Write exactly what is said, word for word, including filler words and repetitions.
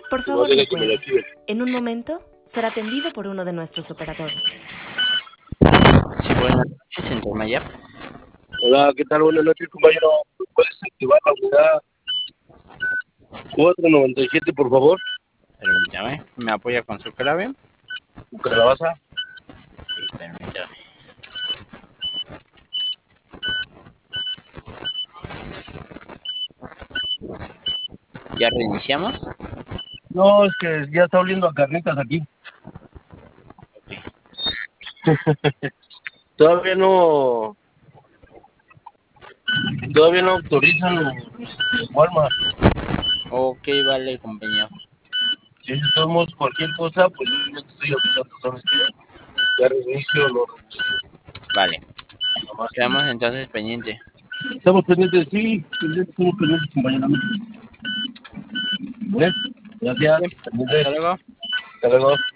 Por Y no favor, deje no que me lo cuelgue. active. En un momento será atendido por uno de nuestros operadores. Sí, buenas noches, Centro Maya. Hola, ¿qué tal? Buenas noches, compañero. ¿Puedes activar la unidad cuatro noventa y siete, por favor? Permítame, ¿me apoya con su clave? Calabaza. Sí, permítame. ¿Ya reiniciamos? No, es que ya está oliendo a carnitas aquí. Ok. Todavía no... Todavía no autorizan los de Walmart. Ok, vale, compañero. Si estamos cualquier cosa, pues yo ya te estoy avisando, ¿sabes qué? Ya reinicio o no reinicio. Vale. Nada más. Quedamos entonces pendiente. Estamos pendientes, sí. Estamos pendientes, compañero. ¿Eh? Gracias. Sí. Pendientes. Hasta luego. Hasta luego.